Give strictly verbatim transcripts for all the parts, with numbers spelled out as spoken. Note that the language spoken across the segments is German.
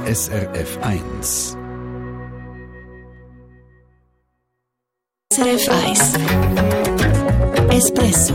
S R F eins. S R F eins Espresso.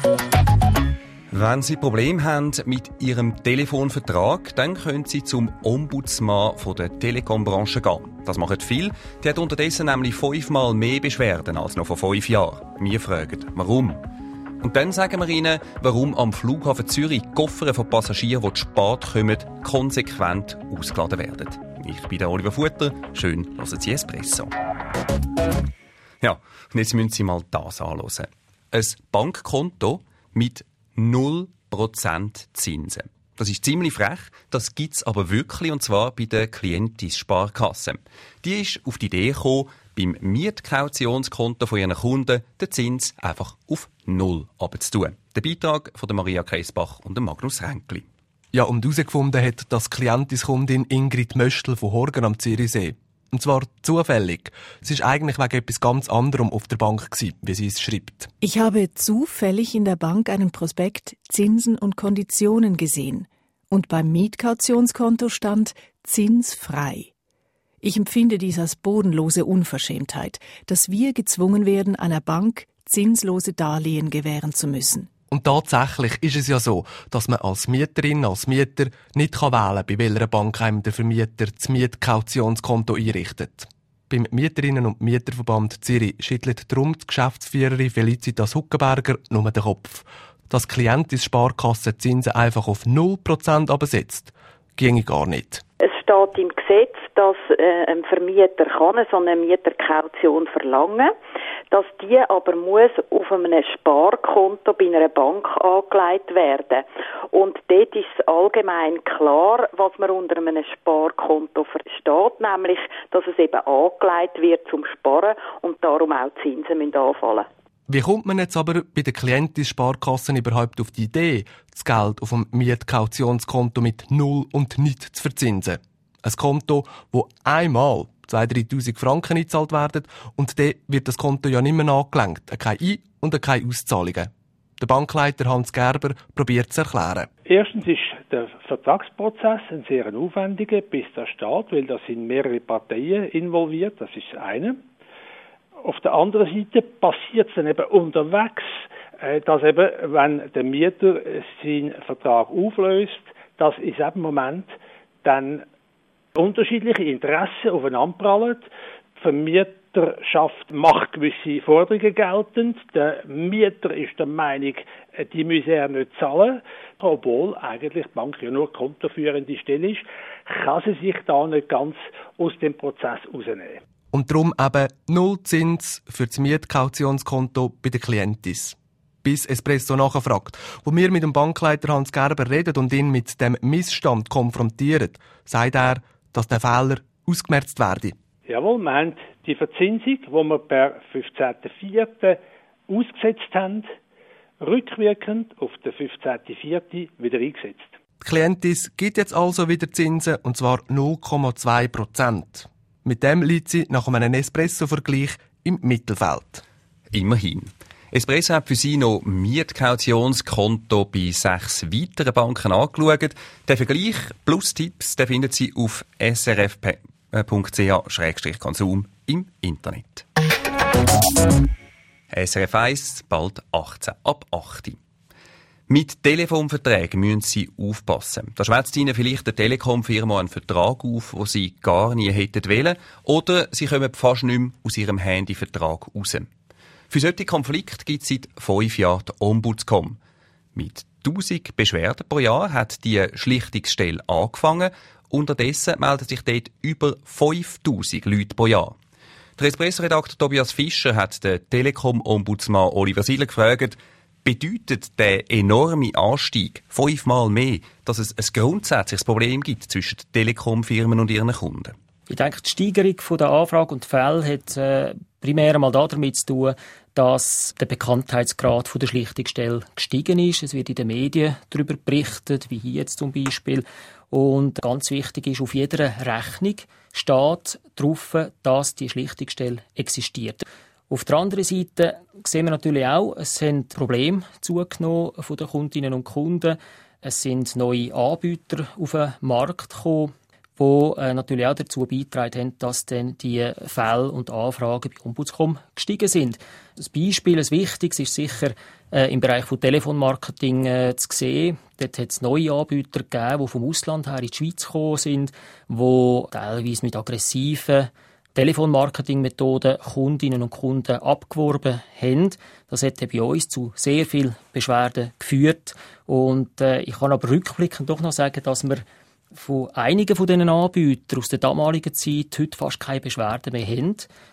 Wenn Sie Probleme haben mit Ihrem Telefonvertrag, dann können Sie zum Ombudsmann von der Telekom-Branche gehen. Das machen viele. Die hat unterdessen nämlich fünfmal mehr Beschwerden als noch vor fünf Jahren. Wir fragen, warum? Und dann sagen wir Ihnen, warum am Flughafen Zürich die Koffer von Passagieren, die zu spät kommen, konsequent ausgeladen werden. Ich bin der Oliver Futter. Schön, hören Sie Espresso. Ja, und jetzt müssen Sie mal das anhören. Ein Bankkonto mit null Prozent Zinsen. Das ist ziemlich frech, das gibt's aber wirklich, und zwar bei der Clientis Sparkasse. Die ist auf die Idee gekommen, beim Mietkautionskonto von ihren Kunden den Zins einfach auf null abzutun. Der Beitrag von der Maria Kreisbach und dem Magnus Ränkli. Ja, und herausgefunden hat das Clientis-Kundin Ingrid Möstl von Horgen am Zürichsee. Und zwar zufällig. Es ist eigentlich wegen etwas ganz anderem auf der Bank gewesen, wie sie es schreibt. Ich habe zufällig in der Bank einen Prospekt Zinsen und Konditionen gesehen. Und beim Mietkautionskonto stand zinsfrei. Ich empfinde dies als bodenlose Unverschämtheit, dass wir gezwungen werden, einer Bank zinslose Darlehen gewähren zu müssen. Und tatsächlich ist es ja so, dass man als Mieterin, als Mieter nicht wählen kann, bei welcher Bank einem der Vermieter das Mietkautionskonto einrichtet. Beim Mieterinnen- und Mieterverband Zürich schüttelt darum die Geschäftsführerin Felicitas Huckenberger nur den Kopf. Dass Clientis Sparkasse Zinsen einfach auf null Prozent absetzt, ginge gar nicht. Es steht im Gesetz, dass äh, ein Vermieter kann so eine Mieterkaution verlangen, dass die aber muss auf einem Sparkonto bei einer Bank angelegt werden. Und dort ist es allgemein klar, was man unter einem Sparkonto versteht, nämlich, dass es eben angelegt wird zum Sparen und darum auch die Zinsen müssen anfallen. Wie kommt man jetzt aber bei den Clientis-Sparkassen überhaupt auf die Idee, das Geld auf dem Mietkautionskonto mit null und nicht zu verzinsen? Ein Konto, wo einmal zweitausend, dreitausend Franken eingezahlt werden und dann wird das Konto ja nicht mehr angelenkt. Keine Ein- und keine Auszahlungen. Der Bankleiter Hans Gerber probiert zu erklären. Erstens ist der Vertragsprozess ein sehr aufwendiger, bis der steht, weil da sind mehrere Parteien involviert. Das ist das eine. Auf der anderen Seite passiert es dann eben unterwegs, dass eben, wenn der Mieter seinen Vertrag auflöst, dass in diesem Moment dann unterschiedliche Interessen aufeinanderprallen. Die Vermieterschaft macht gewisse Forderungen geltend. Der Mieter ist der Meinung, die müsse er nicht zahlen. Obwohl eigentlich die Bank ja nur kontoführende Stelle ist, kann sie sich da nicht ganz aus dem Prozess rausnehmen. Und darum eben null Zins für das Mietkautionskonto bei den Clientis. Bis Espresso nachfragt. Wo wir mit dem Bankleiter Hans Gerber reden und ihn mit dem Missstand konfrontieren, sagt er, dass der Fehler ausgemerzt werde. Jawohl, wir haben die Verzinsung, die wir per fünfzehnten vierten ausgesetzt haben, rückwirkend auf den fünfzehnten vierten wieder eingesetzt. Die Clientis gibt jetzt also wieder Zinsen, und zwar null Komma zwei Prozent. Mit dem liegt sie nach einem Espresso-Vergleich im Mittelfeld. Immerhin. Espresso hat für Sie noch Mietkautionskonto bei sechs weiteren Banken angeschaut. Den Vergleich plus Tipps den finden Sie auf s r f punkt c h slash konsum im Internet. S R F eins, bald achtzehn, ab acht. Mit Telefonverträgen müssen Sie aufpassen. Da schwätzt Ihnen vielleicht der Telekom-Firma einen Vertrag auf, den Sie gar nie hätten wollen, oder Sie kommen fast nicht mehr aus Ihrem Handyvertrag raus. Für solche Konflikte gibt es seit fünf Jahren die Ombudscom. Mit tausend Beschwerden pro Jahr hat die Schlichtungsstelle angefangen. Unterdessen melden sich dort über fünftausend Leute pro Jahr. Der Espresso-Redakteur Tobias Fischer hat den Telekom-Ombudsmann Oliver Siller gefragt, bedeutet der enorme Anstieg fünfmal mehr, dass es ein grundsätzliches Problem gibt zwischen den Telekom-Firmen und ihren Kunden? Ich denke, die Steigerung der Anfragen und Fälle hat äh, primär einmal damit zu tun, dass der Bekanntheitsgrad der Schlichtungsstelle gestiegen ist. Es wird in den Medien darüber berichtet, wie hier jetzt zum Beispiel. Und ganz wichtig ist, auf jeder Rechnung steht drauf, dass die Schlichtungsstelle existiert. Auf der anderen Seite sehen wir natürlich auch, es sind Probleme zugenommen von den Kundinnen und Kunden. Es sind neue Anbieter auf den Markt gekommen, die äh, natürlich auch dazu beigetragen haben, dass dann die Fälle und Anfragen bei Ombudscom gestiegen sind. Das Beispiel, ein wichtiges, ist sicher äh, im Bereich von Telefonmarketing äh, zu sehen. Dort hat es neue Anbieter gegeben, die vom Ausland her in die Schweiz gekommen sind, die teilweise mit aggressiven Telefonmarketingmethoden Kundinnen und Kunden abgeworben haben. Das hat bei uns zu sehr vielen Beschwerden geführt. Und äh, ich kann aber rückblickend doch noch sagen, dass wir von einigen von diesen Anbietern aus der damaligen Zeit heute fast keine Beschwerden mehr haben.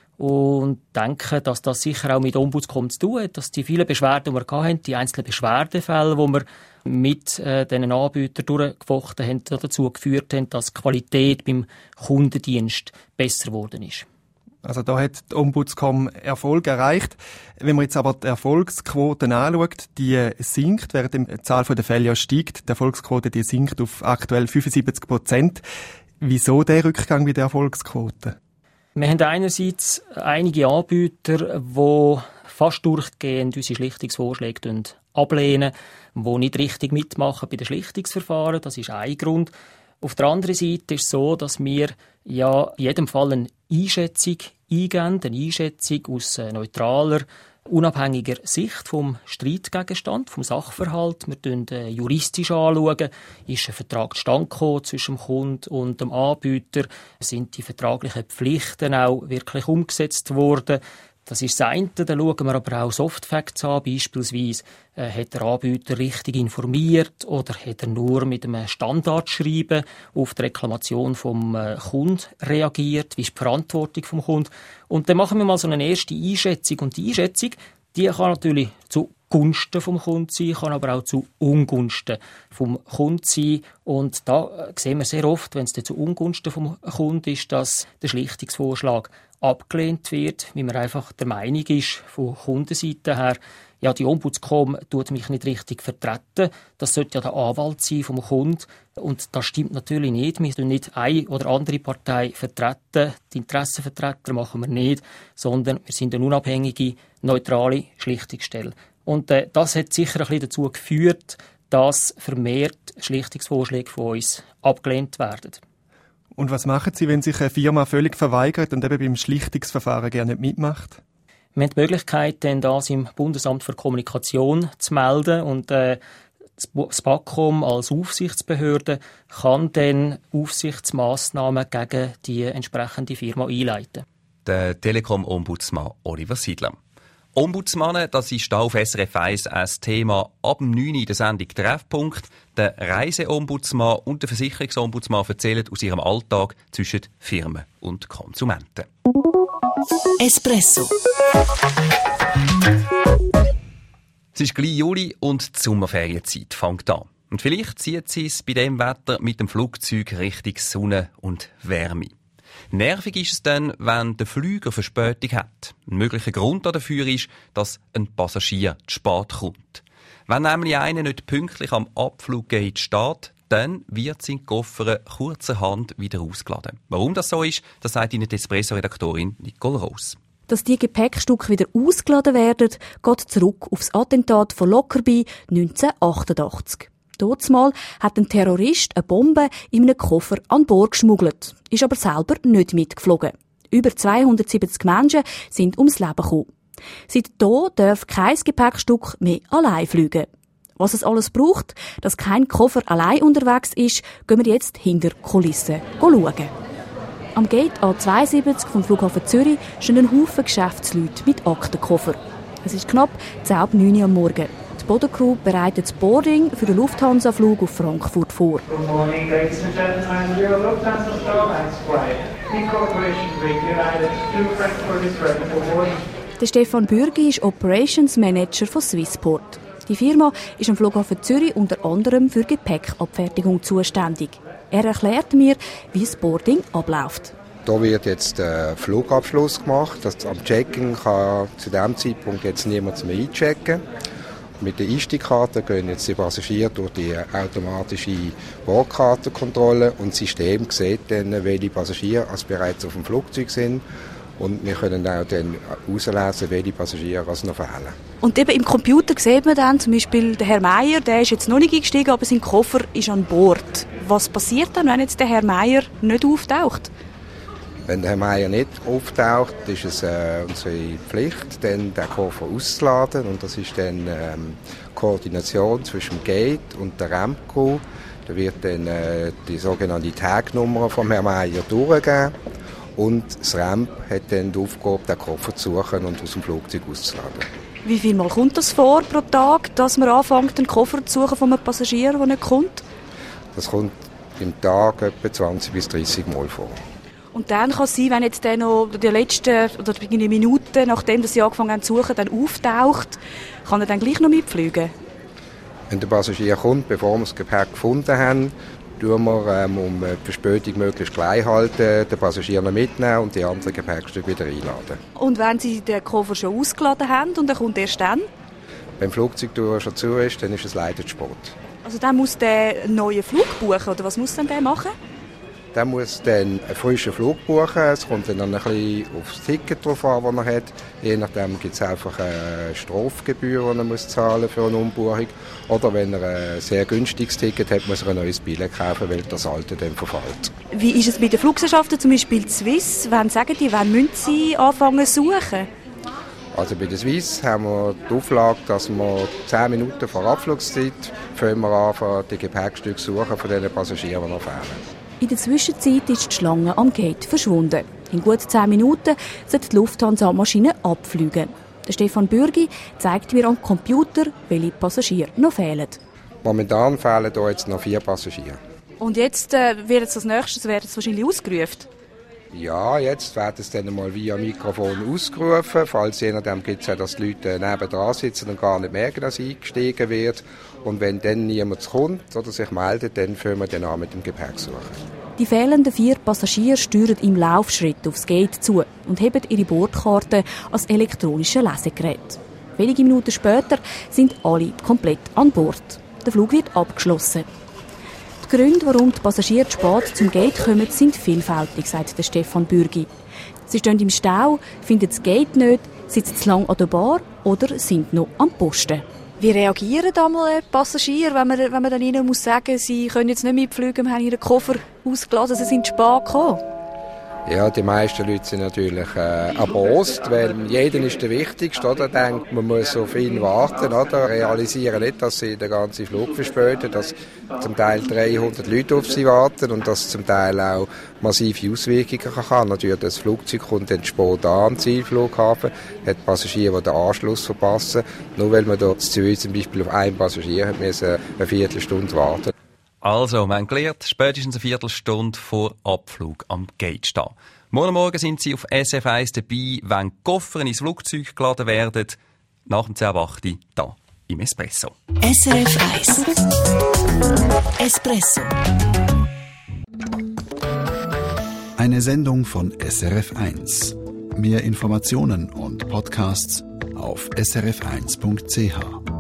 Und denke, dass das sicher auch mit Ombudscom zu tun hat, dass die vielen Beschwerden, die wir hatten, die einzelnen Beschwerdefälle, die wir mit äh, diesen Anbietern durchgefochten haben, dazu geführt haben, dass die Qualität beim Kundendienst besser geworden ist. Also da hat die Ombudscom Erfolg erreicht. Wenn man jetzt aber die Erfolgsquoten anschaut, die sinkt, während die Zahl der Fälle ja steigt. Die Erfolgsquote die sinkt auf aktuell fünfundsiebzig Prozent. Wieso der Rückgang bei der Erfolgsquote? Wir haben einerseits einige Anbieter, die fast durchgehend unsere Schlichtungsvorschläge ablehnen, die nicht richtig mitmachen bei den Schlichtungsverfahren. Das ist ein Grund. Auf der anderen Seite ist es so, dass wir ja in jedem Fall eine Einschätzung eingeben, eine Einschätzung aus neutraler, unabhängiger Sicht vom Streitgegenstand, vom Sachverhalt. Wir schauen äh, juristisch anschauen, ist ein Vertrag zustande gekommen zwischen dem Kunden und dem Anbieter, sind die vertraglichen Pflichten auch wirklich umgesetzt worden. Das ist das eine. Dann schauen wir aber auch Softfacts an, beispielsweise äh, hat der Anbieter richtig informiert oder hat er nur mit einem Standardschreiben auf die Reklamation vom äh, Kunden reagiert, wie ist die Verantwortung vom Kunden. Und dann machen wir mal so eine erste Einschätzung. Und die Einschätzung, die kann natürlich zu Gunsten vom Kunden sein, kann aber auch zu Ungunsten vom Kunden sein. Und da sehen wir sehr oft, wenn es zu Ungunsten vom Kunden ist, dass der Schlichtungsvorschlag abgelehnt wird, weil man einfach der Meinung ist, von Kundenseite her, ja, die Ombudscom tut mich nicht richtig vertreten. Das sollte ja der Anwalt sein vom Kunden. Und das stimmt natürlich nicht. Wir tun nicht eine oder andere Partei vertreten. Die Interessenvertreter machen wir nicht, sondern wir sind eine unabhängige, neutrale Schlichtungsstelle. Und äh, das hat sicher ein bisschen dazu geführt, dass vermehrt Schlichtungsvorschläge von uns abgelehnt werden. Und was machen Sie, wenn sich eine Firma völlig verweigert und eben beim Schlichtungsverfahren gerne nicht mitmacht? Wir haben die Möglichkeit, dann das im Bundesamt für Kommunikation zu melden. Und äh, das BAKOM als Aufsichtsbehörde kann dann Aufsichtsmaßnahmen gegen die entsprechende Firma einleiten. Der Telekom-Ombudsmann Oliver Siedler. Ombudsmannen, das ist hier auf S R F eins ein Thema ab dem neun Uhr in der Sendung Treffpunkt. Der Reiseombudsmann und der Versicherungsombudsmann erzählen aus ihrem Alltag zwischen Firmen und Konsumenten. Espresso. Es ist gleich Juli und die Sommerferienzeit fängt an. Und vielleicht zieht sie es bei dem Wetter mit dem Flugzeug Richtung Sonne und Wärme. Nervig ist es dann, wenn der Flüger Verspätung hat. Ein möglicher Grund dafür ist, dass ein Passagier zu spät kommt. Wenn nämlich einer nicht pünktlich am Abfluggate steht, dann wird sein Koffer kurzerhand wieder ausgeladen. Warum das so ist, das sagt Ihnen die Espresso-Redaktorin Nicole Ross. Dass die Gepäckstücke wieder ausgeladen werden, geht zurück auf das Attentat von Lockerbie neunzehnhundertachtundachtzig. Dortmal hat ein Terrorist eine Bombe in einem Koffer an Bord geschmuggelt, ist aber selber nicht mitgeflogen. Über zweihundertsiebzig Menschen sind ums Leben gekommen. Seitdem darf kein Gepäckstück mehr allein fliegen. Was es alles braucht, dass kein Koffer allein unterwegs ist, gehen wir jetzt hinter die Kulissen schauen. Am Gate A zweiundsiebzig vom Flughafen Zürich stehen ein Haufen Geschäftsleute mit Aktenkoffer. Es ist knapp zehn ab neun Uhr am Morgen. Die Bodencrew bereitet das Boarding für den Lufthansa-Flug auf Frankfurt vor. Good morning, ladies and gentlemen. Your Lufthansa Starlines flight in cooperation with United to Frankfurt is ready for boarding. Der Stefan Bürgi ist Operations Manager von Swissport. Die Firma ist am Flughafen Zürich unter anderem für Gepäckabfertigung zuständig. Er erklärt mir, wie das Boarding abläuft. Da wird jetzt der Flugabschluss gemacht. Das am Check-in kann zu diesem Zeitpunkt jetzt niemand mehr einchecken. Mit der Einstiegkarte gehen jetzt die Passagiere durch die automatische Bordkartenkontrolle und das System sieht dann, welche Passagiere als bereits auf dem Flugzeug sind. Und wir können auch dann herauslesen, welche Passagiere als noch fehlen. Und eben im Computer sieht man dann zum Beispiel, der Herr Meier, der ist jetzt noch nicht eingestiegen, aber sein Koffer ist an Bord. Was passiert dann, wenn jetzt der Herr Meier nicht auftaucht? Wenn der Herr Meier nicht auftaucht, ist es äh, unsere Pflicht, dann den Koffer auszuladen. Und das ist dann ähm, Koordination zwischen dem Gate und der Ramp-Crew. Da wird dann äh, die sogenannte Tagnummer vom Herrn Meier durchgegeben. Und das Ramp hat dann die Aufgabe, den Koffer zu suchen und aus dem Flugzeug auszuladen. Wie viel Mal kommt das vor pro Tag, dass man anfängt, einen Koffer zu suchen von einem Passagier, der nicht kommt? Das kommt im Tag etwa zwanzig bis dreissig Mal vor. Und dann kann es sein, wenn jetzt der noch die letzten oder die Minuten, nachdem Sie angefangen haben zu suchen, dann auftaucht, kann er dann gleich noch mitfliegen? Wenn der Passagier kommt, bevor wir das Gepäck gefunden haben, tun wir, ähm, um die Verspätung möglichst klein zu halten, den Passagier noch mitnehmen und die anderen Gepäckstücke wieder einladen. Und wenn Sie den Koffer schon ausgeladen haben und er kommt erst dann? Wenn die Flugzeugtour schon zu ist, dann ist es leider zu spät. Also dann muss der einen neuen Flug buchen, oder was muss denn der machen? Der muss dann einen frischen Flug buchen. Es kommt dann ein bisschen aufs Ticket drauf an, das er hat. Je nachdem gibt es einfach eine Strafgebühr, die er muss zahlen für eine Umbuchung. Oder wenn er ein sehr günstiges Ticket hat, muss er ein neues Billett kaufen, weil das alte dann verfällt. Wie ist es bei den Fluggesellschaften, zum Beispiel Swiss? Wann sagen die, wann müssen sie anfangen zu suchen? Also bei der Swiss haben wir die Auflage, dass wir zehn Minuten vor Abflugszeit fangen wir anfangen, die Gepäckstücke zu suchen von den Passagieren, die noch fehlen. In der Zwischenzeit ist die Schlange am Gate verschwunden. In gut zehn Minuten sollte die Lufthansa-Maschine abfliegen. Der Stefan Bürgi zeigt mir am Computer, welche Passagiere noch fehlen. Momentan fehlen hier jetzt noch vier Passagiere. Und jetzt äh, wird es als nächstes wird es wahrscheinlich ausgerufen? Ja, jetzt wird es dann mal via Mikrofon ausgerufen. Falls je nachdem gibt es ja, dass die Leute nebendran sitzen und gar nicht merken, dass eingestiegen wird. Und wenn dann niemand kommt oder sich meldet, dann fangen wir dann an mit dem Gepäck suchen. Die fehlenden vier Passagiere steuern im Laufschritt aufs Gate zu und heben ihre Bordkarte als elektronische Lesegerät. Wenige Minuten später sind alle komplett an Bord. Der Flug wird abgeschlossen. Die Gründe, warum die Passagiere zu spät zum Gate kommen, sind vielfältig, sagt der Stefan Bürgi. Sie stehen im Stau, finden das Gate nicht, sitzen zu lang an der Bar oder sind noch am Posten. Wie reagieren da mal Passagiere, wenn man, wenn man dann ihnen muss sagen, sie können jetzt nicht mitfliegen, wir haben ihren Koffer ausgeladen, sie sind zu spät gekommen? Ja, die meisten Leute sind natürlich äh, erbost, weil jeden ist der Wichtigste, oder? Denkt, man muss auf ihn warten, oder? Realisieren nicht, dass sie den ganzen Flug verspäten, dass zum Teil dreihundert Leute auf sie warten und dass zum Teil auch massive Auswirkungen kann haben. Natürlich, das Flugzeug kommt dann spät an am Zielflughafen, hat Passagiere, die den Anschluss verpassen. Nur weil man dort zu uns zum Beispiel auf einen Passagier hat, müssen eine Viertelstunde warten. Also, wir haben gelernt, spätestens eine Viertelstunde vor Abflug am Gate stehen. Morgen Morgen sind Sie auf S F eins dabei, wenn die Koffer ins Flugzeug geladen werden. Nach dem zehn Uhr acht hier im Espresso. S R F eins Espresso. Eine Sendung von S R F eins. Mehr Informationen und Podcasts auf s r f eins punkt c h.